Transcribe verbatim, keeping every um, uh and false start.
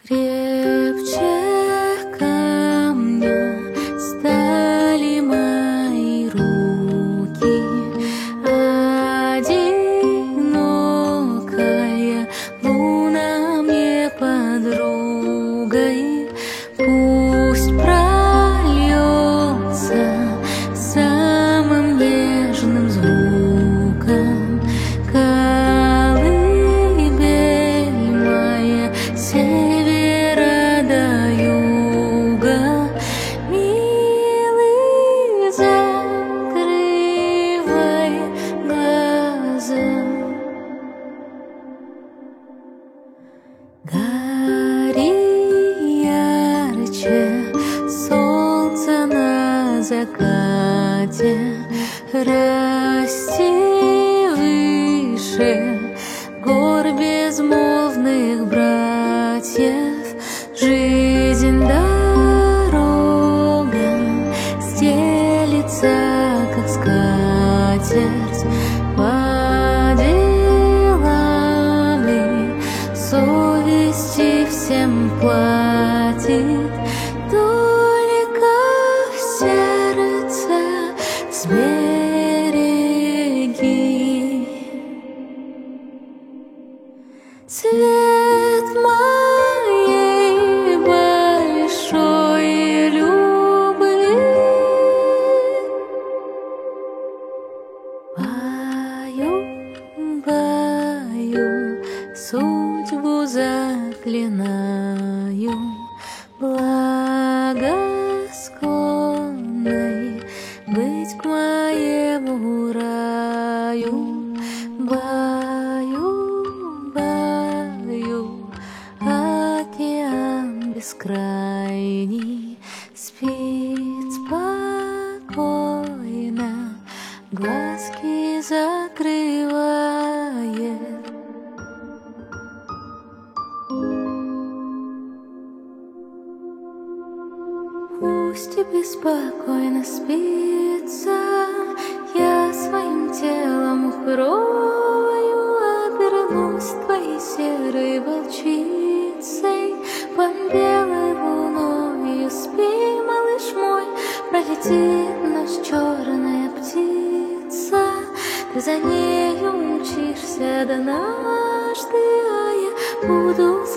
Крепче камня стали мои руки, одинокая луна мне подругой. Пусть прольется самым нежным звуком колыбель моя севера до юга. Милый, закрывай глаза. Гори ярче солнце на закате, расти выше гор безмолвных братьев. Жизнь дорога стелится, как скатерть, по делам и совести всем платит. Только сердце сбереги. Цвет моей большой любви. Бою, бою, судьбу заклинаю, благосклонной быть к моему раю. Бою, бою, океан бескрайний спит спокойно, глазки закрывает. Пусть тебе спокойно спится, я своим телом укрою, обернусь твоей серой волчицей, под белой луною. Спи, малыш мой, пролетит ночь черная птица, ты за нею умчишься однажды, а я буду